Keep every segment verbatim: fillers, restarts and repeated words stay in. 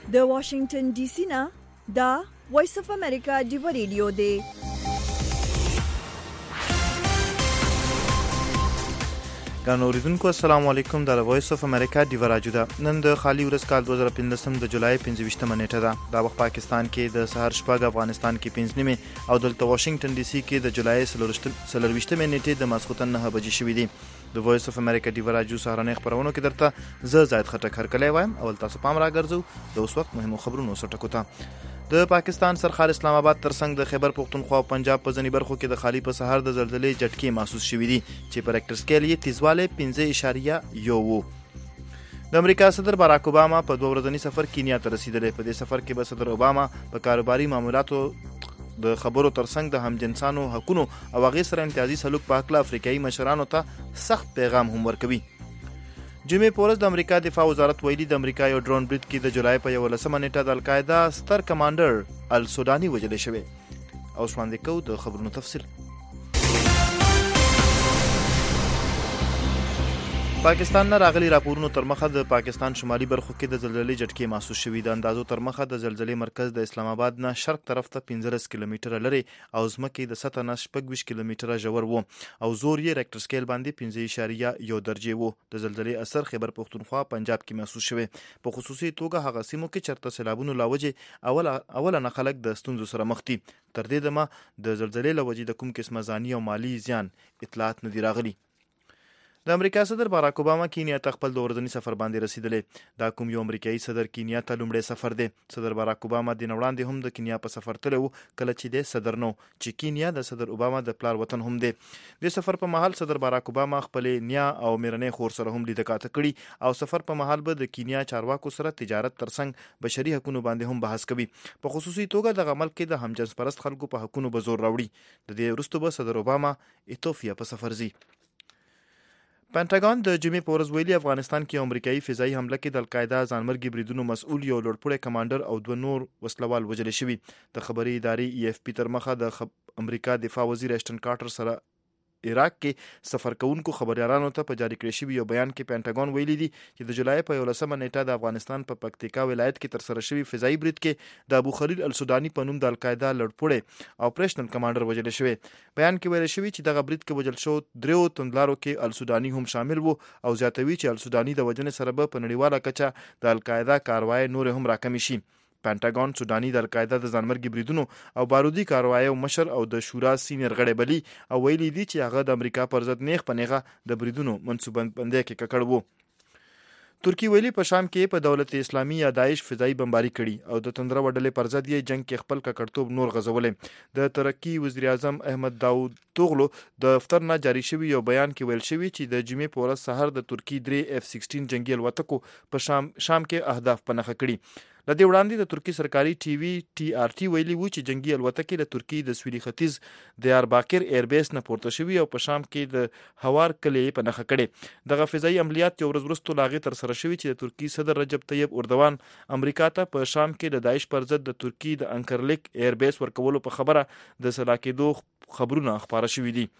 د واشنگټن ډي سي نه دا وایس اف امریکا دی ریډیو دی. ګرانو اوریدونکو السلام علیکم. د وایس اف امریکا دی راډیو ده. نن د خالی ورځ کال دوه زره پنځم د جولای پنځه ویشتمه نیټه ده. دا وخت پاکستان کې د سحر شپږ، افغانستان کې پنځه نیمه او دلته واشنگټن ډي سي کې د جولای څلور ویشتمه نیټه د ماسخوتن نه بجې شوې دي. د وایس اف امریکا دی راډیو سهارنې خبرونه کې درته زه زاید خټک هرکلی وایم. اول تاسو پام راګرځو د اوس وخت مهمو خبرونو سره ته. د پاکستان سرخال اسلام آباد ترڅنګ د خیبر پختونخوا او پنجاب په ځینې برخو کې د خالی په سحر د زلزلې جټکې محسوس شوې دي چې په ریکټر سکیل یې تیزوالی پنځه اعشاریه یو و. د امریکا صدر باراک اوباما په دوه ورځني سفر کینیا ته رسیدلی. په دې سفر کې به صدر اوباما په کاروباري معاملاتو د خبرو ترڅنګ د همجنسانو حقونو او هغې سره امتیازي سلوک په هکله افریقایي مشرانو ته سخت پیغام هم ورکوي. جمعې په ورځ د امریکا دفاع وزارت ویلي د امریکا یو ډرون برید کې د جولای په یولسمه نیټه د القاعده ستر کمانډر السوداني وژلی شوی. اوس وړاندې کوو د خبرونو تفصیل. پاکستان نه راغلي راپورونو تر مخه د پاکستان شمالي برخو کې د زلزلې جټکې محسوس شوي. د اندازو تر مخه د زلزلې مرکز د اسلام آباد نه شرق طرف ته پنځلس کیلومتره لري او ځمکې د سطح نه شپږ ویشت کیلومتره ژور و او زور یې ریکټر سکیل باندې پنځه اعشاریه یو درجې و. د زلزلې اثر خیبر پختونخوا پنجاب کې محسوس شوی. په خصوصي توګه هغه سیمو کې چرته سیلابونو له وجې اول اوله نه خلک د ستونزو سره مخ دي. تر دې دمه د زلزلې له وجې د کوم قسمه ځاني او مالي زیان اطلاعات نه دي راغلي. د امریکا صدر باراک اوباما کینیا ته خپل د ورځني سفر باندې رسیدلی. دا کوم یو امریکایي صدر کینیا ته لومړی سفر دی. صدر باراک اوباما د نه وړاندې هم د کینیا په سفر تللی و کله چې دی صدر نو چې کینیا د صدر اوباما د پلار وطن هم دی. د سفر په مهال صدر باراک اوباما خپلې نیا او میرنۍ خور سره هم لیده کاته کړي او سفر په مهال به د کینیا چارواکو سره تجارت ترڅنګ بشري حقوقو باندې هم بحث کوي. په خصوصي توګه دغه ملک کې د همجنس پرست خلکو په حقوقو به زور راوړي. د دې وروسته به صدر اوباما ایتوپیا په سفر ځي. پینټاګان د جمعې په ورځ ویلي افغانستان کې امریکایي فضایي حمله کې د القاعده ځانمرګي بریدونو مسؤل یو لوړپوړی کمانډر او دوه نور وسلوال وژل شوي. د خبري ادارې ای اف پی تر مخه د خب... امریکا دفاع وزیر ایشټن کارټر سره عراق کې سفر کوونکو خبريالانو ته په جاری کړی شوی یو بیان کې پینټاګان ویلي دي چې د جولای په یولسمه نیټه د افغانستان په پکتیکا ولایت کې تر سره شوی فضایي برید کې د ابو خلیل السوداني په نوم د القاعده لړپوړی اپریشنل کمانډر وژل شوی. بیان کې ویل شوی چې دغه برید کې وژل شو دریو توندلارو کې السوداني هم شامل وو او زیاتوي چې السوداني د وجنې سره په نړیواله کچه د القاعده کاروای نور هم راکمې شي. پینټاګان سوداني د القاعده د ځانمرګي بریدونو او بارودي کاروایو مشر او د شورا سینیر غړی بلی او ویلي دي چې هغه د امریکا پر ضد نیغ په نیغه د بریدونو منصوبه بندۍ کې ککړ وو. ترکی ویلي په شام کې په دولت اسلامي یا داعش فضایي بمباري کړي او د تندره وډلې پر ضد یې جنگ کې خپل ککړتوب نور غځولې. د ترکی وزیر اعظم احمد داود توغلو د دفتر نه جاری شوی یو بیان کې ویل شوی چې د جمعې په ورځ سحر د ترکی درې اف سیکسټین جنگي الوتکو په شام شام کې اهداف په نښه کړي. د دې وړاندې د ترکی سرکاري ټي وي ټي آر ټي ویلي وو چې جنگي الوتکې د ترکی د سویلي ختیځ دیارباکر ایربیس نه پورته شوي او په شام کې د هوار کلي په نښه کړي. دغه فضایي عملیات یو ورځ وروسته لاغې تر سره شوي چې د ترکی صدر رجب طیب اردوان امریکا ته په شام کې د داعش پر ضد د ترکی د انکرلیک ایربیس ورکولو په خبره د سلا کېدو خبرونه خپاره شوي دي.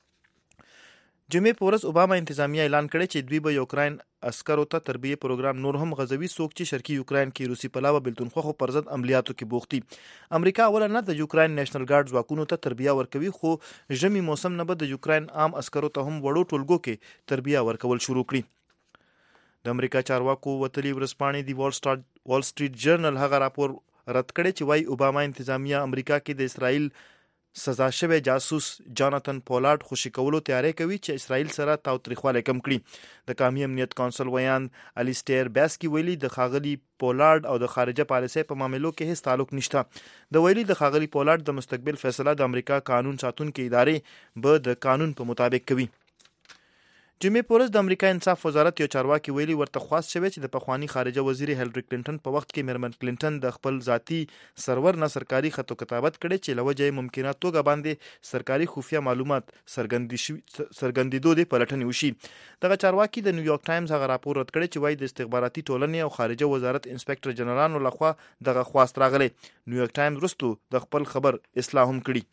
جمعې په ورځ اوباما انتظامیه اعلان کړی چې دوی به یوکراین عسکرو ته تربیه پروګرام نور هم غزوي څوک چې شرقي یوکراین کې روسي پلاوه بلتونخوا پر ضد عملیاتو کې بوختي. امریکا اوله نه د یوکراین نېشنل ګارد ځواکونو ته تربیه ورکوي خو ژمي موسم نه به د یوکراین عام عسکرو ته هم وړو ټولګو کې تربیه ورکول شروع کړي. د امریکا چارواکو وتلي ورځپاڼې دی وال سټریټ وال سټریټ جرنل هغه راپور رد کړی چې وايي اوباما انتظامیه امریکا کې د اسرائیل سزا شوی جاسوس جاناتن پولارد خوشی کولو تیاری کوي چې اسرائیل سره تاوتریخوالی کم کړي. د قومي امنیت کونسل ویان الیسټیر بیاسکی ویلي د خاغلی پولارد او د خارجه پالیسۍ په معاملو کې هیڅ تعلق نشته. د ویلي د خاغلی پولارد د مستقبل فیصله د امریکا قانون ساتونکي ادارې به د قانون په مطابق کوي. جمعې په ورځ د امریکا انصاف وزارت یو چارواکي ویلي ورته خواست شوی چې د پخوانی خارجه وزیر هیلری کلینټن په وخت کې میرمن کلینټن د خپل ذاتی سرور نه سرکاري خط او کتابت کړي چې لوجه ممکنه توګه باندې سرکاري خفیه معلومات سرګندېدو د پلټنې وشي. دغه چارواکي د نیویارک ټایمز هغه راپور رد کړی چې وايي د استخباراتي ټولنې او خارجه وزارت انسپکټر جنرالانو لخوا دغه خواست راغلی. نیویارک ټایمز وروسته د خپل خبر اصلاح هم کړي.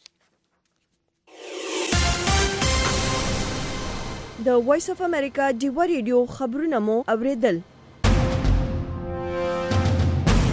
د وایس اف امریکا دیو ریډیو خبرونه مو اوریدل.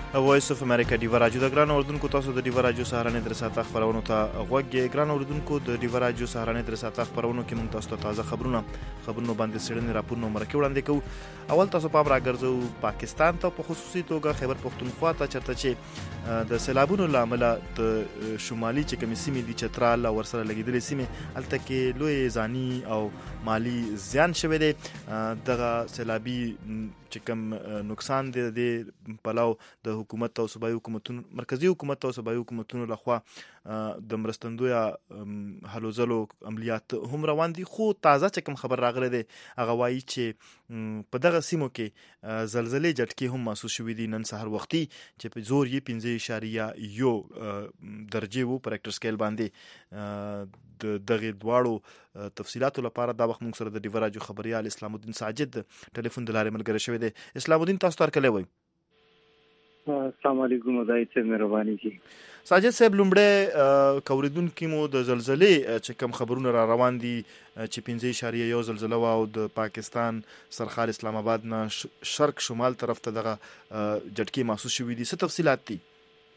وایس اف امریکا ډیوا راډیو د ګران اوردونکو تاسو د ډیوا راډیو سهارنې در ساته خبرونو ته غوږ ګران اوردونکو د ډیوا راډیو سهارنې در ساته خبرونو کې موږ تاسو ته تازه خبرونه خبرونه باندې سړنې راپورونه مرکه وړاندې کوو. اول تاسو پام راګرځو پاکستان ته په خصوصي توګه خیبر پختونخوا ته چرته چې د سیلابونو لامل د شمالي چې کومې سیمې دي چترال او ورسره لګیدلې سیمې الته کې لوی ځاني او مالی زیان شوی دی. دغه سیلابي چې کوم نقصان دی د پلاو د حکومت او صوبایي حکومتونو مرکزی حکومت او صوبایي حکومتونو لخوا د مرستندویا هلو ځلو عملیات هم روان دي. خو تازه چې کوم خبر راغلی دی هغه وایي چې په دغه سیمو کې زلزلې جټکې هم محسوس شوي دي نن سهار وختي چې په زور یې پنځه اعشاریه یو درجې وو پر ریکټر سکیل باندې. د دغه دواړو تفصیلاتو لپاره دا وخت موږ سره د ډیوا راډیو خبريال اسلام الدین ساجد ټلیفون د لارې ملګری شوی دی. اسلام الدین تاسو تر کله وای؟ السلام علیکم دای څه مهرباني کی ساجد صاحب لومړی کوریدونکو مو د زلزلې چې کوم خبرونه را روان دي چې پنځه اعشاریه یو زلزله وا او د پاکستان سرخال اسلام آباد نه شرق شمال طرف ته دغه جټکی محسوس شوی دي. څه تفصیلات دي؟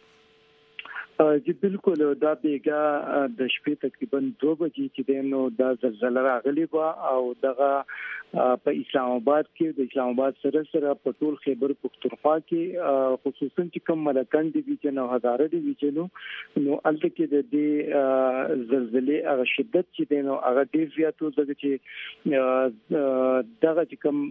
جی بالکل دا بیګه د شپې تقریبا دو بجې چې دینو دا زلزلہ راغلی و او دغه په اسلام آباد کې د اسلام آباد سره سره په ټول خیبر پختونخوا کې خصوصا چې کوم ملکان دي چې نو هزاره دي چې نو نو الته کې د دې زلزلې هغه شدت چې دینو هغه ډیر زیات و دغه چې دغه چې کوم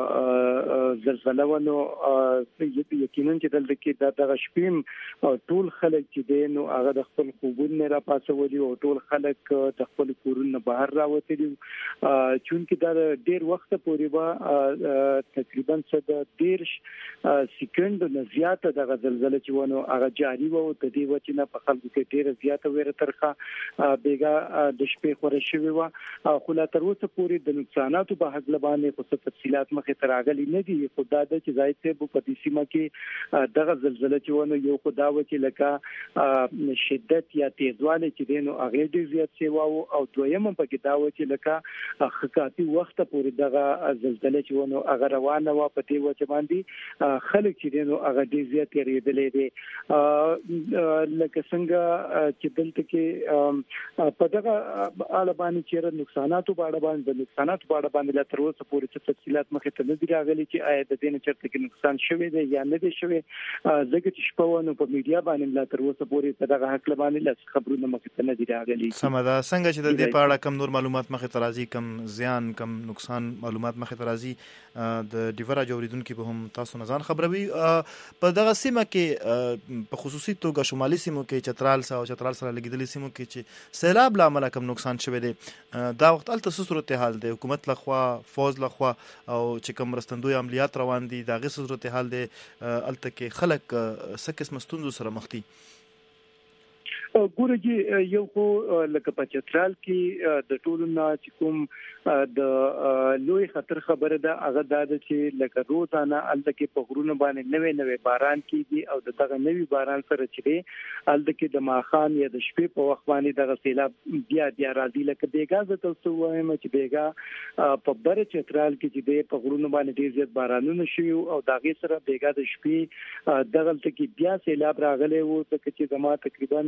زلزلہ ونه یقینا چې دلته کې دغه شپې ټول خلک چې نو هغه د خپل خوبونه را پاسولي او ټول خلک د خپل کورونو بهر راوتلي چونکه دا ډیر وخت پورې به تقریبا څه د ډیر سکند نه زیاته د زلزلې چې ونه هغه جاری وو د دې وجه نه په خلکو کې ډیر زیاته ویره ترخه بیګا د شپې خوري شوی و. خو لا تر اوسه پورې د نقصاناتو په حق لبانې خو تفصيلات مخې ته راغلي نه دي. خو دا د چې ځای ته په دې سیمه کې دغه زلزلې چې ونه یو خدا و چې لکه شدت یا تیزواله چې دینو هغه ډیر زیات سی واو او دویم په کې دا و چې لکه خکاتی وخت پورې دغه زلزلې چې ونه هغه روانه و په دې و چې باندې خلک چې دینو هغه ډیر زیات ریدلې دي لکه څنګه چې دلته کې په دغه اړه باندې چې نقصاناتو په اړه باندې نقصاناتو په اړه باندې لا تر اوسه پورې څه تفصيلات مخې ته نه دي راغلي چې آیا د دې نه چرته کې نقصان شوی دی یا نه دی شوی. ځکه چې شپونه په میډیا باندې لا تر اوسه پورې په دغه حق لبانې لږ خبرونه مخې ته نه دي راغلي. سمه ده. څنګه چې د دې په اړه کم نور معلومات مخې ته راځي کم زیان کم نقصان معلومات مخې ته راځي د ډیوا راډیو اوریدونکو به هم تاسو نه ځان خبروي. په دغه سیمه کې په خصوصي توګه شمالي سیمو کې چترال سره او چترال سره لګیدلې سیمو کې چې سیلاب لامل کم نقصان شوی دی دا وخت الته څه صورتحال دی حکومت لخوا فوج لخوا او چې کوم مرستندوی عملیات روان دي دا غي صورتحال دی الته کې خلک څه قسم ستونزو سره مخ دي؟ ګورګي یو خو لکه په چترال کې د ټولو نه چې کوم د لوی خطر خبره ده هغه د چې لکه روزانه الته کې په غرونو باندې نوې نوې باران کیږي او د دغه نوې باران سره چې الته کې د ماخام یا د شپې په وخت باندې دغه سیلاب بیا بیا راځي. لکه بیګا زه تاسو وایم چې بیګا په بر چترال کې چې په غرونو باندې ډیر زیات بارانونه شوي او دغه سره بیګا د شپې دغه ته کې بیا سیلاب راغلی وو چې زما تقریبا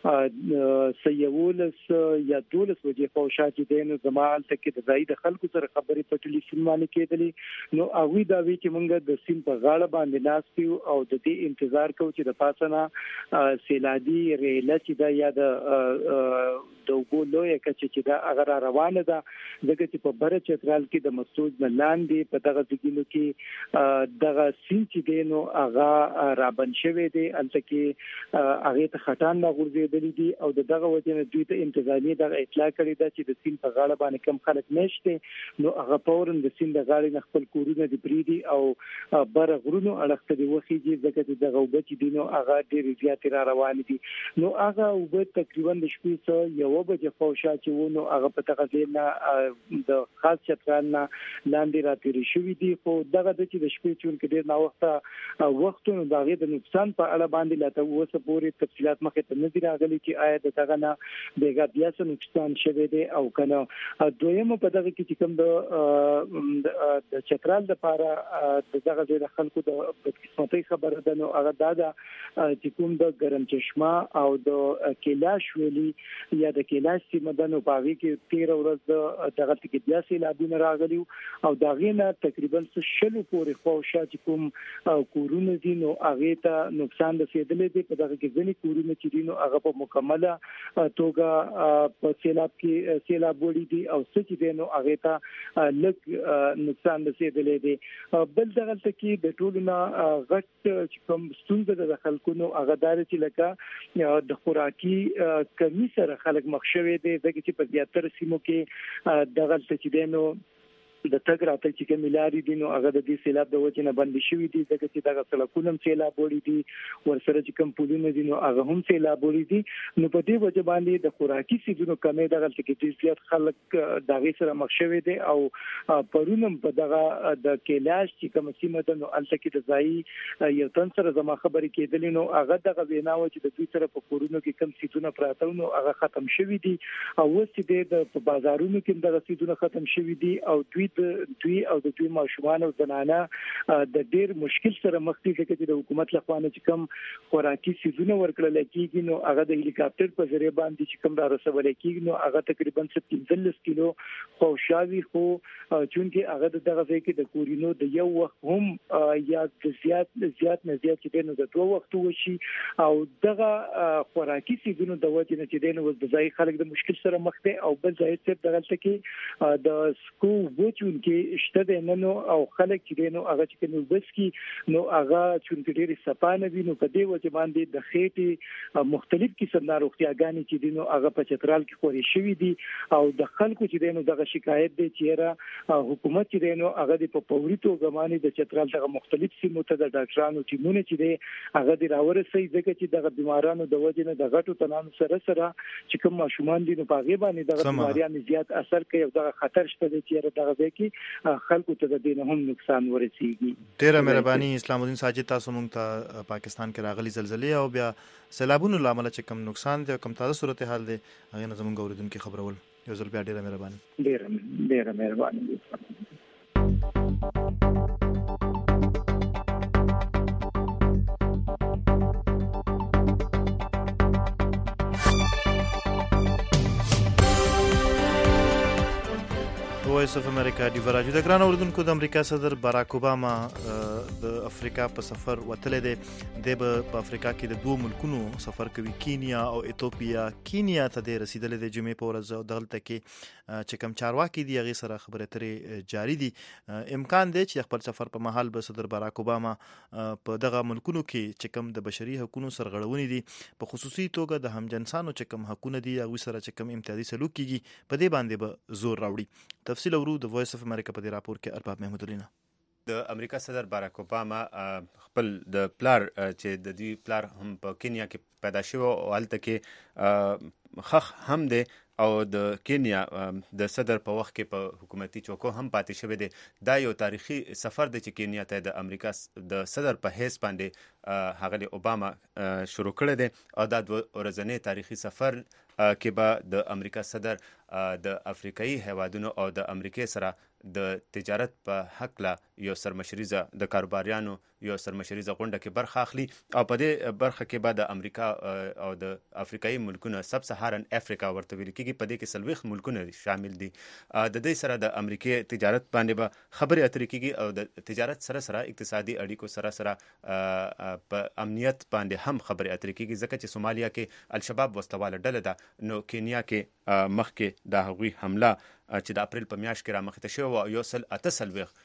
سیولس یا دولس وجې په شاته دینو زمال ته کې د زائد خلکو سره خبرې په ټلیفون باندې کېدلې نو هغه دا وی چې موږ د سیم په غاړه باندې ناستیو او د دې انتظار کوو چې د پاسنه سیلادي ریله چې دا یا د د وګولو یک چې دا اگر روانه ده دغه چې په بر چترال کې د مسعود لاندې په دغه ځګینو کې دغه سیم چې دینو هغه رابن شوی دی الته کې هغه ته خټان نه غورځېدلې دي او دغه وجه نه دوی ته انتظامی دغه اطلاع کړې ده چې د سیم په غاړه باندې کم خلک نشته نو هغه فورن د سیم د غاړې نه خپل کورونه دی بریدي او بر غرونو اړخته دی وخیږي ځکه چې دغه وبچ دینو هغه ډېر زیات را روان دي نو هغه وبچ تقریبا د شپې څخه یو بجې فوشا چې ونه هغه په دغه ځای د خاص چترال نه لاندې راتېری شوې دي خو دغه د چې د شپې چون کې ډېر نا وخت وختونو دغه د نقصان په اړه باندې لا ته اوسه پورې تفصيلات مخې ته نه دي راغلي چې آیا دغه نه بیګا بیا څه نقصان شوه دی او کنه. دویمه په دغه کې چې کوم د د چترال لپاره دغه د خلکو د بدقسمتۍ خبره ده نو هغه دا ده چې کوم د ګرم چشمه او د کیلاش ویلي یا د کیلاش سیمه د نو باغی کې تیر ورځ د دغه کې بیا سیلابونه راغلي او دا غینه تقریبا شلو پورې خوښه چې کوم کورونه دي نو هغه ته نقصان رسیدلې دي. په دغه کې ځینې کورونه چې دي نو هغه په مکمله توګه په سیلاب کې سیلاب وړي دي او څه چې دي نو هغه ته لږ نقصان رسیدلې دي. بل دغه کې د ټولو نه غټ چې کوم ستونزه د خلکو هغه دار چې لکه د خوراکي کمی سره خلک مخ شوي دي ځکه چې په زیاتره سیمو کې دغه چې دینو د تګ راتګ چې کوم لاري دي نو هغه د دې سیلاب د وجې نه بند شوي دي ځکه چې دغه سړکونه سیلاب وړي دي ورسره چې کوم پولونه دي نو هغه هم سیلاب وړي دي. نو په دې وجه باندې د خوراکي سیزونو کمی دغه کې زیات خلک دغه سره مخ شوي دي او پرونم په دغه د کیلاش چې کوم سیمه ده نو الته کې د ځای یو تن سره زما خبرې کېدلې نو هغه دغه ویناو چې د دوی سره په کورونو کې کم سیزونه پراته نو هغه ختم شوي دي او چې د بازارونو کې دغه سیزونه ختم شوي دي او دوی دوی او د دوی ماشومان او زنانه د ډیر مشکل سره مخ دي چې د حکومت لخوا نه کوم خوراکي سیزونه ورکړل کېږي نو هغه د هلیکاپټر په ذریعہ باندې چې کوم را رسول کېږي نو هغه تقریبا پنځلس کیلو خوشاوي خو چونکه هغه دغه ځای کې د کورینو د یو وخت هم یا د زیات زیات نه زیات چې د دوه وختو وشي او دغه خوراکي سیزونه د وجه نه چې دنه د ځای خلک د مشکل سره مخ دي او بل ځای څخه دغه کې د سکو وچون کې شته د ننو او خلک چې نو هغه چې نو بس کې نو هغه چې ډېری سپانه وي نو په دې وجه باندې د خېټې مختلف قسم ناروغتیاګانې چې نو هغه په چترال کې خوري شوې دي او د خلکو چې نو دغه شکایت دي چې را حکومت چې نو هغه د په پوري توګه باندې د چترال دغه مختلف سیمو ته د ډاکټرانو ټیمونه چې دي هغه د راورسي ځکه چې دغه بیمارانو د وجه نه د غټو تنانو سره سره چې کوم ماشومان دي نو په غیبه باندې دغه بیماریان زیات اثر کوي او دغه خطر شته چې دغه کې خلکو ته د دین هم نقصان ورسیږي. ډیره مهرباني اسلام الدین ساجد تاسو مونږ ته پاکستان کې راغلي زلزلې او بیا سیلابونو لامل چې کم نقصان دي او کم تازه صورتحال دي هغه نه زموږ اوریدونکو خبرول یو ځل بیا ډیره مهرباني. ډیره ډیره مهرباني. وایس اف امریکا دی وراجو د ګران اوردونکو د امریکا صدر باراک اوباما د افریقا په سفر وتلی دی. د په افریقا کې د دوه ملکونو سفر کوي، کینیا او ایتوپیا. کینیا ته د رسیدلې د جمعې په ورځ او دلته کې چې کوم چارواکي دي هغه سره خبرې اترې جاری دي. امکان دی چې خپل سفر په محل به صدر باراک اوباما په دغه ملکونو کې چې کوم د بشري حقوقو سرغړونې دي په خصوصي توګه د همجنسانو چې کوم حقوقونه دي هغه سره چې کوم امتیازي سلوک کیږي په دې باندې به زور راوړي. تفصیل اورو د وایس اف امریکا په دې راپور کې ارباب محمود الله. د امریکا صدر باراک اوباما خپل د پلار چې د دې پلار هم په کینیا کې پیدا شو او هلته کې خخ هم دی او د کینیا د صدر په وخت کې په حکومتي چوکو هم پاتې شوی دی. دا یو تاریخي سفر دی چې کینیا ته د امریکا د صدر په حیث باندې هغه اوباما شروع کړی دی او دا د ورځنی تاریخي سفر کې به د امریکا صدر د افریقایي هیوادونو او د امریکای سره د تجارت په حق لا یو سرمشریزه د کاروباریانو یو سرمشریزه غونډه کې برخه اخلي او په دې برخه کې به د امریکا او د افریقایي ملکونو سب سهارن افریقا ورته ویل کېږي، په دې کې څلوېښت ملکونه شامل دي. د دې سره د امریکای تجارت باندې به خبرې اترې کېږي او د تجارت سره سره اقتصادي اړیکو سره سره په امنیت باندې هم خبرې اترې کېږي ځکه چې سومالیا کې الشباب وسلواله ډله ده نو کینیا کې مخکې د هغوی حمله چې د اپریل په میاشت کې را مخته شوی و یو سل اته څلوېښت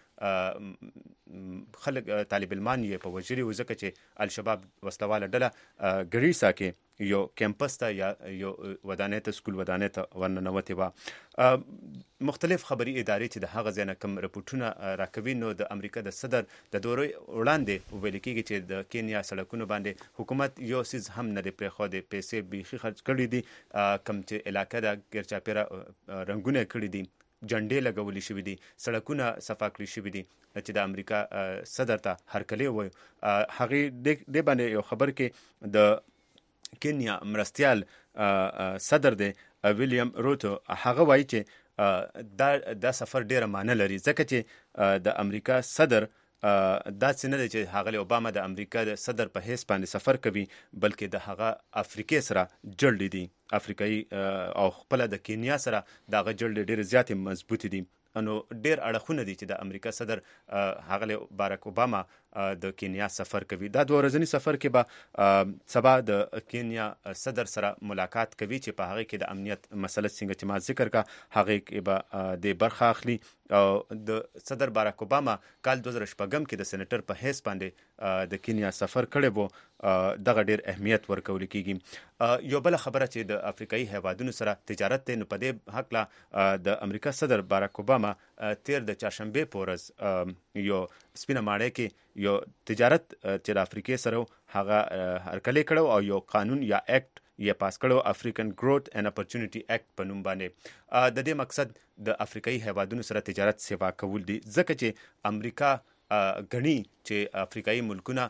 خلک طالب علمان یې په وژلي و ځکه چې الشباب وسلواله ډله ګریسا کې یو کیمپس ته یا یو ودانۍ ته سکول ودانۍ ته ورننوتې وه. مختلف خبري ادارې چې د هغه ځای نه کوم رپورټونه راکوي نو د امریکا د صدر د دورې وړاندې ویل کېږي چې د کینیا سړکونو باندې حکومت یو څیز هم نه دی پرېښودی، پیسې بیخي خرڅ کړي دي، کوم چې علاقه ده ګرچاپیره رنګونه کړي دي، جنډې لګولې شوي دي، سړکونه صفا کړي شوي دي چې د امریکا صدر ته هرکلی وایي. هغې دې باندې یو خبر کې د کینیا مرستیال صدر دی ویلیام روتو، هغه وایي چې دا دا سفر ډیره معنی لري، ځکه چې د امریکا صدر دا څه نه دی چې هغه اوباما د امریکا د صدر په حیث باندې سفر کوي، بلکې د هغه افریقې سره جړلې دي، افریقایي او خپل د کینیا سره د هغه جړلې ډېرې زیاتې مضبوطې دي. نو ډېر اړخونه دي چې د امریکا صدر هغه باراک اوباما د کینیا سفر کوي. دا دوه ورځنی سفر کې به سبا د کینیا صدر سره ملاقات کوي چې په هغه کې د امنیت مسله څنګه چې ما ذکر کا هغه کې به د برخه اخلي. او د صدر باراک اوباما کال دوه زره شپږم کې د سېنیټر په حیث باندې د کینیا سفر کړی وو، دغه ډېر اهمیت ورکول کېږي. یو بله خبره چې د افریقایي هیوادونو سره تجارت دی، نو په دې هکله د امریکا صدر باراک اوباما تیر د چهارشنبې په ورځ یو سپینه ماڼۍ کې یو تجارت چې د افریقې سره هغه هرکلی کړو او یو قانون یا اکټ یا پاس کړو، افریقن گروث اینڈ اپورچونټي اکټ په نوم باندې. د دې مقصد د افریقایي هیوادونو سره تجارت سیوا کول دي، ځکه چې امریکا غني چې افریقایي ملکونه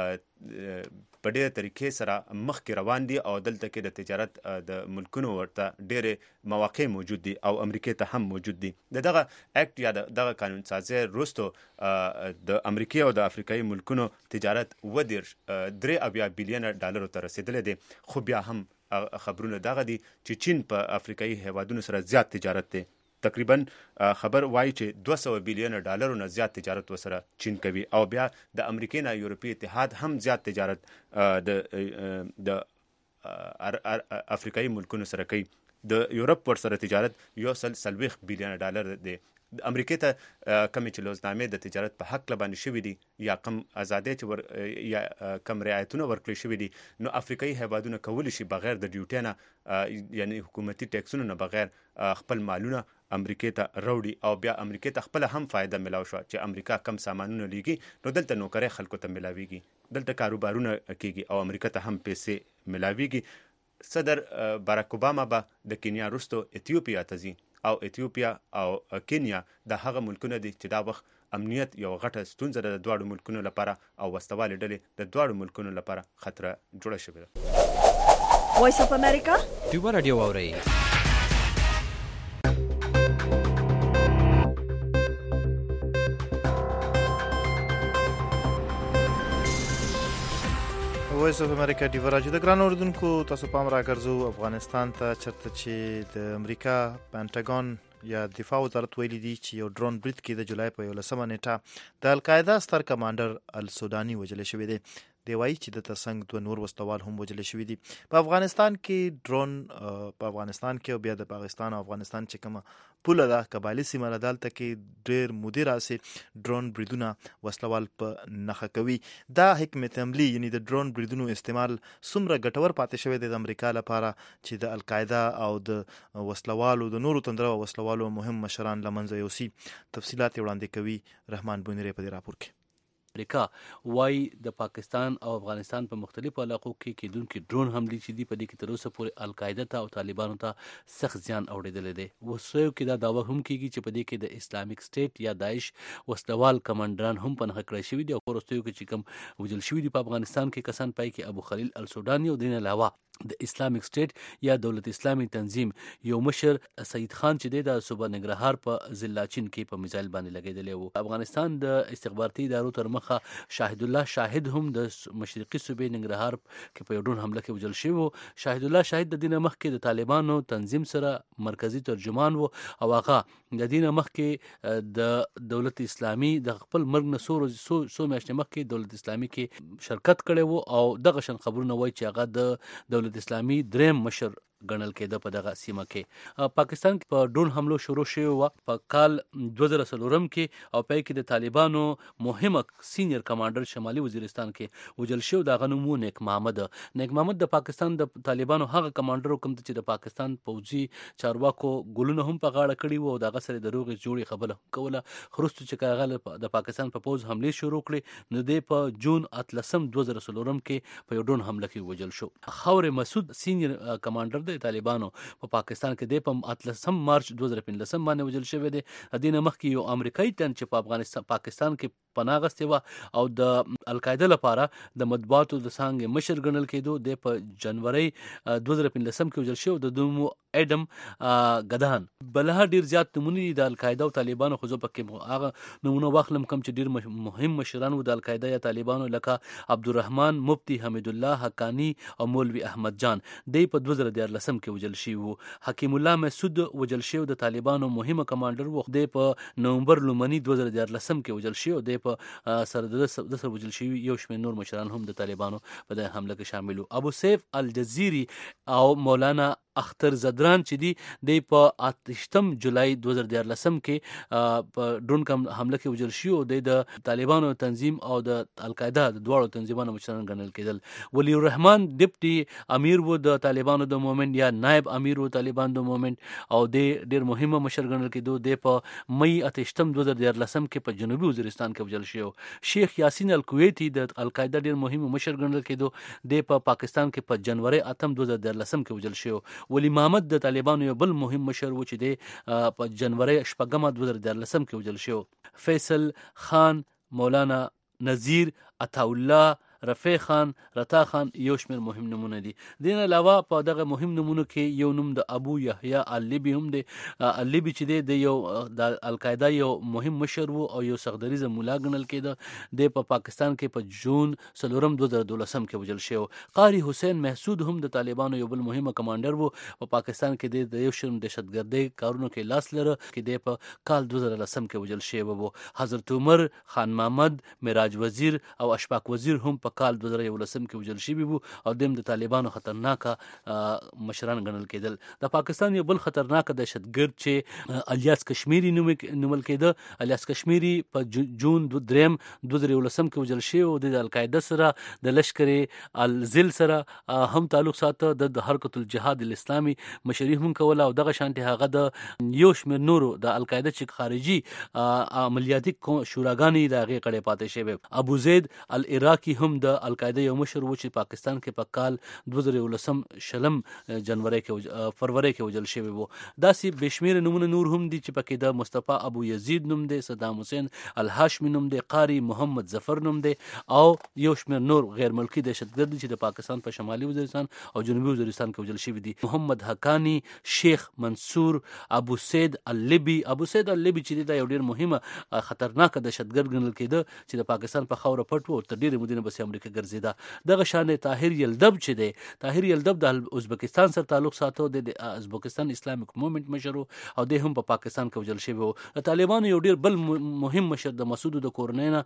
په ډېره طریقې سره مخکې روان دي او دلته کې د تجارت د ملکونو ورته ډېرې مواقع موجود دي او امریکې ته هم موجود دي. د دغه اکټ یا دغه قانون سازی وروستو د امریکې او د افریقایي ملکونو تجارت اووه دېرش درې اویا بیلیونه ډالرو ته رسېدلی دی، خو بیا هم خبرونه دغه دي چې چین په افریقایي هیوادونو سره زیات تجارت دی. تقریبا خبر وایي چې دوه سوه بیلیونه ډالرو نه زیات تجارت وسره چین کوي، او بیا د امریکې نه یورپي اتحاد هم زیات تجارت د د افریقایي ملکونو سره کوي. د یورپ ورسره تجارت یو سل څلوېښت بیلیونه ډالر دی. د امریکې ته کمې چې لوزنامې د تجارت په حق باندې شوي دي یا کم ازادۍ چې ور یا کم رعایتونه ورکړل شوي دي، نو افریقایي هیوادونه کولی شي بغیر د ډیوټۍ نه یعنی حکومتي ټیکسونو نه بغیر خپل مالونه امریکې ته راوړي، او بیا امریکې ته خپله هم فایده ملاو شوه چې امریکا کم سامانونه لیږي نو دلته نوکرۍ خلکو ته ملاویږي، دلته کاروبارونه کیږي او امریکا ته هم پیسې ملاویږي. صدر باراک اوباما به د کینیا وروستو ایتیوپیا ته ځي، او ایتیوپیا او کینیا د هغه ملکونه دي چې دا وخت امنیت یو غټه ستونزه ده د دواړو ملکونو لپاره، او وسلوالې ډلې د دواړو ملکونو لپاره خطره جوړه شوې ده. وایس اف امریکا ټیوبر رادیو واورئ. وایس اف امریکا ډیو راجو د ګران اوردونکو تاسو پام راګرځو افغانستان ته، چرته چې د امریکا پینټاګون یا دفاع وزارت ویلي دي چې یو ډرون برید کې د جولای په یولسمه نیټه د القاعده ستر کمانډر السوداني وژل شوی دی. دی وایي چې د ترڅنګ دوه نور وسلوال هم وژل شوي دي. په افغانستان کې ډرون په افغانستان کې او بیا د پاکستان او افغانستان چې کومه پوله ده قبایلي سیمه ده، دلته کې ډېر مودې راسې ډرون بریدونه وسلوال په نښه کوي. دا حکمت عملي یعنی د ډرون بریدونو استعمال څومره ګټور پاتې شوی دی د امریکا لپاره چې د القاعده او د وسلوالو د نورو تندره وسلوالو مهم مشران له منځه یوسي. تفصیلات وړاندې کوي رحمان بونیری په دې راپور کې. امریکا وايي د پاکستان او افغانستان په مختلفو علاقو کې کېدونکي ډرون حملې چې دي په دې کې تر اوسه پورې القاعده ته او طالبانو ته سخت زیان اوړېدلی دی. وسویو کې دا دعوه هم کېږي چې په دې کې د اسلامیک سټیټ یا داعش وسلوال کمانډران هم په نښه کړی شوي دي، او وروستیو کې چې کوم وژل شوي دي په افغانستان کې کسان پای کې ابو خلیل السوداني او دین علاوه د اسلامیک سټیټ یا دولت اسلامي تنظیم یو مشر سید خان چې دی د صوبه ننګرهار په زلاچین کې په میزایل باندې لګېدلی و. افغانستان د استخباراتي ادارو تر مخه شاهد الله شاهد هم د مشرقي صوبې ننګرهار کې په یو ډرون حمله کې وژل شوی و. شاهد الله شاهد د دې نه مخکې د طالبانو تنظیم سره مرکزي ترجمان و، او هغه د دې نه مخکې د دولت اسلامي د خپل مرګ نه څو ورځې څو میاشتې مخکې دولت اسلامي کې شرکت کړی و، او دغه شان خبرونه وایي چې هغه د دولت اسلامي دریم مشر ګڼل کېده په دغه سیمه کې. پاکستان کې په ډرون حملو شروع شوی و په کال دوه زره څلورم کې، او پای کې د طالبانو مهمه سینیر کمانډر شمالي وزیرستان کې وژل شوی، د هغه نوم و نیک محمد. نیک محمد د پاکستان د طالبانو هغه کمانډر کوم چې د پاکستان پوځي چارواکو ګلونه هم په غاړه کړي وو، او دغه سره د روغې جوړې خبره هم کوله. خروستو چې هغه د پاکستان په پوځ حملې شروع کړې، نو دی په جون اتلسم دوه زره څلورم کې په یو ډرون حمله کې وژل شو. خاور مسعود سینیر کمانډر طالبانو په پاکستان کې د په اتلسم مارچ دوه زره پنځلسم باندې وژل شوی دی. د دې نه مخکې یو امریکایي تن چې په افغانستان پاکستان کې پناه غستې وه او د القاعده لپاره د مطبوعاتو د څانګې مشر ګڼل کېدو. د په جنوري دوه زره پنځلسم کې وژل شو. د دوی اډم ګدان بلها ډیر زیات نمونه دي د القاعده او طالبانو، خو زه پکې هغه نمونه واخلم کوم چې ډیر مهم مشران وو د القاعده یا طالبانو، لکه عبدالرحمن مفتی، حمید الله حقانی او مولوی احمد جان. دی په دوه زره دیارلسم کې وژل شوي وو. حکیم الله مسعود وژل شوی د طالبانو مهمه کمانډر وو. دی په نومبر لومړني دوه زره دیارلسم کې وژل شوی. دی په سره د سره وژل شوي یو شمېر نور مشران هم د طالبانو په دې حمله کې شامل وو. ابو سیف الجزیری او مولانا اختر زدران چې دی دی په اتشتم جولای دوه زره دیارلسم کې په ډرون کم حمله کې وژل شو. دی د طالبانو تنظیم او د القاعده د دواړو تنظیمونو مشران ګڼل کېدل. ولی الرحمن ډیپټي امیر و د طالبانو د مومنټ یا نائب امیر و طالبان د مومنټ او دی ډیر مهمه مشر ګڼل کېدو. دی په مئی اتشتم دوه زره دیارلسم کې په جنوبي وزیرستان کې وژل شو. شیخ یاسین الکویتی د القاعده ډیر مهم مشر ګڼل کېدو. دی په پاکستان کې په جنوري اتم دوه زره دیارلسم کې وژل شو. ولی محمد د طالبانو یو بل مهم مشر و چې دی په جنوري شپږم دوه زره دیارلسم کې وژل شو. فیصل خان، مولانا نذیر، عطاالله، رفیع خان، رتا خان یو شمېر مهم نمونه دي. دین علاوه په دغه مهم نمونو کې یو نوم د ابو یحیی اللیبی هم دی. اللیبی چې دی د یو د القاعده یو مهم مشر وو او یو سخدریزه مولا ګڼل کېده. د په پاکستان کې په جون څلورم دوه زره دولسم کې وژل شو. قاری حسین محسود هم د طالبانو یو بل مهمه کمانډر وو. په پاکستان کې د یو شرم دهشتګردۍ کارونو کې لاس لره کې دی په کال دوه زره لسم کې وژل شوی وو. حضرت عمر، خان محمد، معراج وزیر او اشفاق وزیر هم په کال دوه زره یولسم کې وژل شوي وو او دیم د طالبانو خطرناکه مشران ګڼل کېدل. د پاکستان یو بل خطرناکه دهشتګرد چې الیاس کشمیری نومل کېده. الیاس کشمیری په جون دریم دوه زره یولسم کې وژل شوی او د القاعده سره د لشکر الذل سره هم تعلق ساته. د حرکت الجهاد الاسلامي مشري هم کوله او دغه شانتي هغه د یو شمېر نورو د القاعده چې خارجي عملیاتي شوراګانې د هغې کړې پاتې شوی. ابو زید العراقي هم د القاعده یو مشر و چې پاکستان کې په کال دوه زره یولسم شلم جنوري کې فروری کې وژل شوی وو. داسې بشمیر نمونه نور هم دي چې پکې د مصطفی ابو یزید نوم دی، صدام حسین الهاشمی نوم دی، قاری محمد ظفر نوم دی او یو شمېر نور غیر ملکی دهشتګرد چې د پاکستان په شمالي وزیرستان او جنوبي وزیرستان کې وژل شوی دي. محمد حقانی، شیخ منصور، ابو سید اللیبی. ابو سید اللیبی چې دا یو ډیر مهمه خطرناکه دهشتګرد ګڼل کېده چې د پاکستان په خاوره پټ و تر ډیره مودې نه بس امریکا ګرځیدا. دغه شان طاهر یلدب چې دی، طاهر یلدب د ازبکستان سره تعلق ساتو. د ازبکستان اسلامیک موومنټ مشر او د هم په پاکستان کې وژل شوی وو. د طالبانو یو ډیر بل مهم مشر د مسعود د کورنۍ نه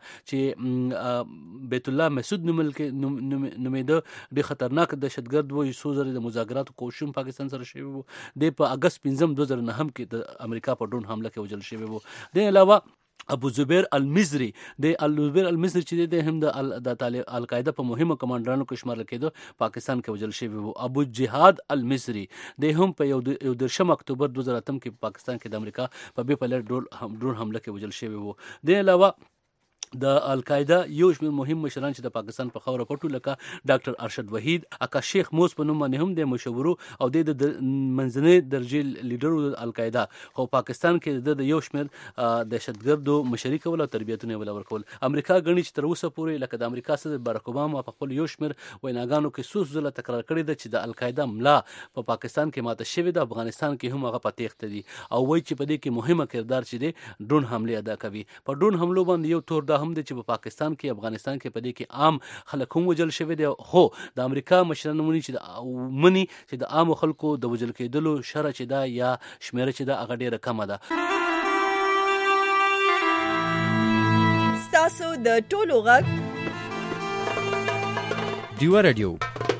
چې بیت الله مسعود نومل کې نومېده، ډیر خطرناک دهشتګرد و. څو ځله د مذاکراتو کوشش پاکستان سره شوی وو. د په اگست پنځم دوه زره نهم کې د امریکا په ډرون حمله کې وژل شوی وو. د علاوه ابو زبیر المصری د ابو زبیر المصری چې د هم د القاعده په مهمه کمانډرانو کې شمار کېده پاکستان کې وژل شوی وو. ابو جهاد المصری د هم په یو درشم اکتوبر دوه زره اتم کې پاکستان کې د امریکا په بي پلر ډرون حمله کې وژل شوی وو. د علاوه د القاعده یو شمېر مهم مشران چې د پاکستان په خاوره پټو لکه ډاکټر ارشد وحید، اکا شیخ موس په نوم باندې هم د مشورو او د منځنۍ درجې لیډر د القاعده، خو پاکستان کې د یو شمېر دهشتګردو مشري کول او تربیتونه ولا ورکول. امریکا غني چې تر اوسه پورې لکه د امریکا صدر باراک اوباما په خپل یو شمېر ویناګانو کې څو ځله تکرار کړی ده چې د القاعده ملا په پاکستان کې ماته شوې ده، افغانستان کې هم هغه په تېښته دي او وایي چې په دې کې مهمه کردار چې دی ډرون حمله ادا کوي. په ډرون حملو باندې یو تور هم دی چې په پاکستان کې افغانستان کې په دې کې عام خلک هم وژل شوی دی، خو د امریکا مشران مني چې مني چې د عام خلکو د وژل کېدلو شرع چې دا یا شمیره چې دا هغه ډیره کمه ده. ستاسو د ټولو غږ ډیوا رادیو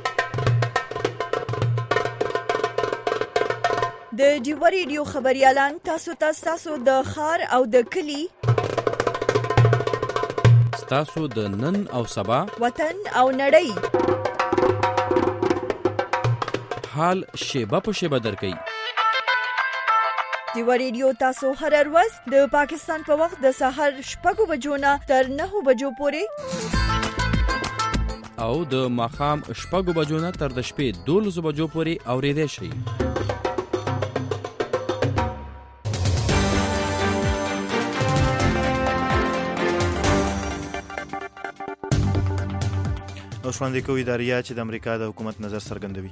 د ډیوا رادیو خبريالان تاسو ته تاسو د خار او د کلی تاسو د نن او سبا وطن او نړۍ حال شیبه په شیبه درکې. ډیوا رادیو تاسو هر ورځ د پاکستان په وخت د سحر شپږ بجو نه تر نهه بجو پورې او د ماښام شپږ بجو نه تر د شپې دولس بجو پورې اورېدای شئ. اوس وړاندې کوي اداریه چې د امریکا د حکومت نظر څرګندوي.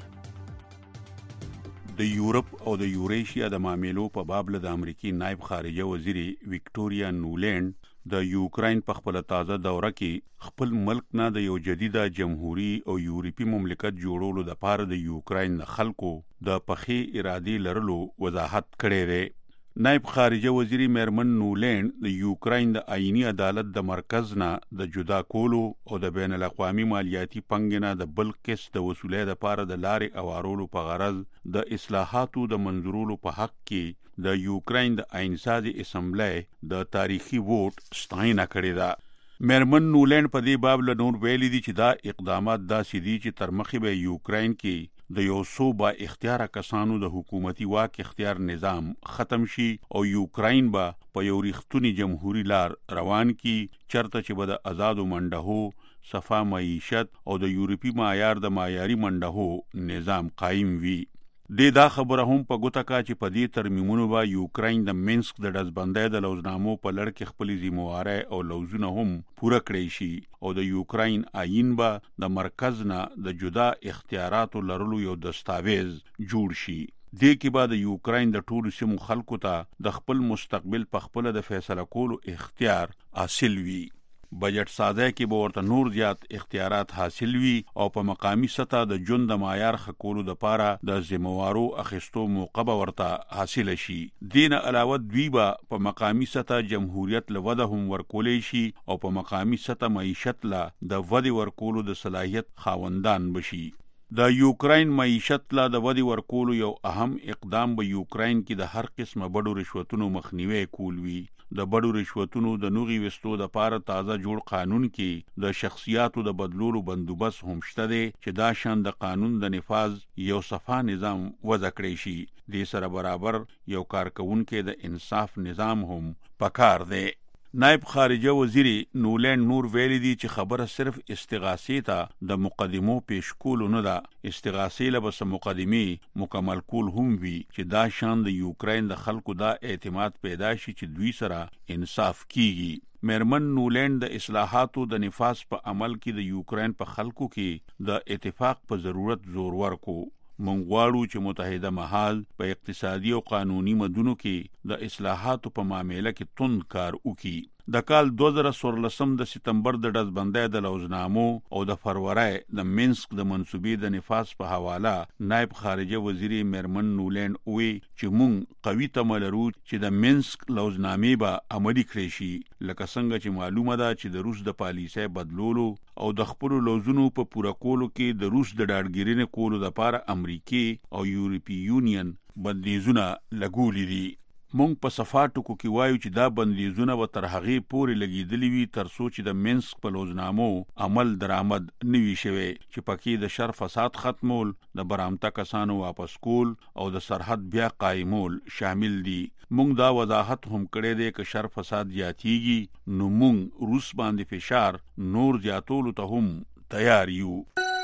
د یورپ او د یوریشیا د معاملو په باب له د امریکای نائب خارجه وزیر وکټوریا نولینډ د یوکرين په خپل تازه دوره کې خپل ملک نه د یو جديده جمهوریت او یورپی مملکت جوړولو د پاره د یوکرين خلکو د پخې ارادي لرلو وضاحت کړی دی. نائب خارجه وزیر میرمن نولینډ د یوکرين د آئینی عدالت د مرکز نه د جدا کولو او د بین الاقوامي مالیاتي پنګ نه د بل قسط د وصولې د پاره د لارې اوارولو په غرض د اصلاحاتو د منظورولو په حق کې د یوکرين د آئینسازي اسمبلی د تاریخي ووټ ستاینه کړې ده. میرمن نولینډ په دې باب له نور ویلي دي چې دا اقدامات داسې دي چې تر مخې به یوکرين کې د یو څو با اختیار کسانو د حکومتي واک اختیار نظام ختم شي او یوکرين به په یو ریښتونی جمهوریت لار روان کی چرته چې به د آزادو منډهو صفا معیشت او د یورپی معیار د معیاري منډهو نظام قائم وي. د دا خبره هم په ګوته کا چې په دې ترمیمونو به یوکرين د مینسک د دزبندۍ د لوزنامو په لړ کې خپل ذمہواره او لوزونه هم پوره کړی شي او د یوکرين آئین به د مرکز نه د جدا اختیاراتو لرلو یو دستاویز جوړ شي. دې کې به د یوکرين د ټولو سیمو خلکو ته د خپل مستقبل په خپل د فیصله کولو اختیار حاصل وي. بجټ سازی کې به ورته نور زیات اختیارات حاصل وي او په مقامی سطح د ژوند د معیار ښه کولو دپاره د ذمہوارو اخیستو موقع به ورته حاصله شي. دې نه علاوه دوی به په مقامی سطح جمهوریت له وده هم ورکولی شي او په مقامی سطح معیشت له د ودې ورکولو د صلاحیت خاوندان بشي. د یوکرين معیشت لا د ودی ورکولو یو اهم اقدام به یوکرين کې د هر قسمه بډو رشوتونو مخنیوي کول وي. د بډو رشوتونو د نوغي وستو د پاره تازه جوړ قانون کې د شخصیاتو د بدلولو بندوبست هم شته دی چې دا شان د قانون د نفاذ یو صفا نظام وضع کړی شي. دې سره برابر یو کارکونکو د انصاف نظام هم پکار دی. نائب خارجه وزیر نولینډ نور ویلي دي چې خبره صرف استغاثې ته د مقدمو پیش کولو نه ده. استغاثې له بس مقدمي مکمل کول هم وي چې دا شان د یوکرين د خلکو دا اعتماد پیدا شي چې دوی سره انصاف کیږي. میرمن نولینډ د اصلاحاتو د نفاذ په عمل کې د یوکرين په خلکو کې د اتفاق په ضرورت زور ورکو. مونږ غواړو چې متحده محل په اقتصادي او قانوني مدونو کې د اصلاحاتو په معاملې کې تند کار وکړي. د کال دوه زره څوارلسم د سپتمبر د دزبندۍ د لوزنامو او د فروری د مینسک د منسوبې د نفاذ په حواله نائب خارجه وزیر میرمن نولینډ وی چې مونږ قوي تمه لرو چې د مینسک لوزنامې به عملي کړی شي لکه څنګه چې معلومه ده چې د روس د پالیسۍ بدلولو او د خپل لوزونو په پوره کولو کې د روس د ډاډګیرنې کولو لپاره امریکای او یورپی یونین بندیزونه لګولې دي. مونږ په صفاتو کې وایو چې دا بندیزونه به تر هغې پورې لګېدلې وي تر څو چې د مینسک په لوزنامو عمل درآمد نه وي شوی چې پکې د شر فساد ختمول، د برامته کسانو واپس کول او د سرحد بیا قایمول شامل دي. مونږ دا وضاحت هم کړی دی که شر فساد زیاتیږي نو مونږ روس باندې فشار نور زیاتولو ته هم تیار یو.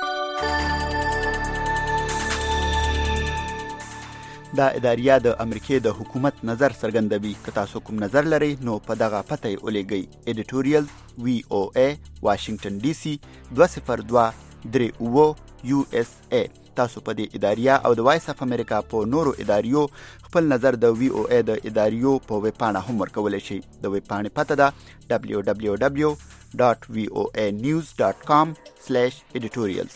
دا اداریه د امریکای د حکومت نظر څرګندوي. که تاسو کوم نظر لرئ نو په دغه پته یې ولیږئ. ایډیټوریال وی او ای واشنگټن ډي سي دوه صفر دوه درې اوه یو اس ای. تاسو په دې اداریه او د وایس اف امریکا په نورو اداریو خپل نظر د وی او ای د اداریو په ویب پاڼه هم ورکولی شئ. د ویب پاڼې پته ده دبلیو دبلیو دبلیو ډاټ وی او ای نیوز ډاټ کام سلیش ایډیټوریالز.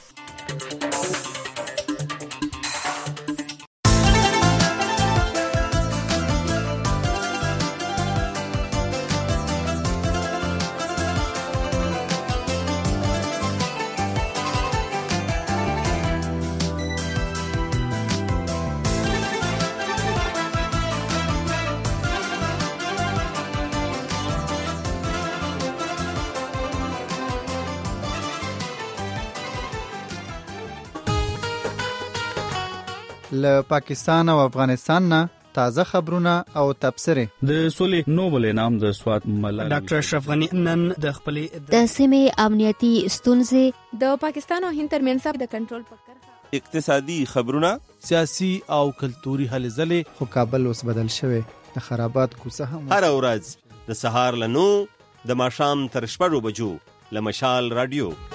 له پاکستان او افغانستان نه تازه خبرونه او تبصره. د سولې نوبل انعام د سوات ملالۍ ډاکټر اشرف غنی نن د خپلې د سیمې امنیتي ستونزې د پاکستان او هند ترمنځ د کنټرول پکړه اقتصادي خبرونه سیاسي او کلتوري هلې ځلې. خو کابل اوس بدل شوی د خرابات کوڅه هم هر ورځ د سهار له نو د ماښام تر شپږو بجو له مشال رادیو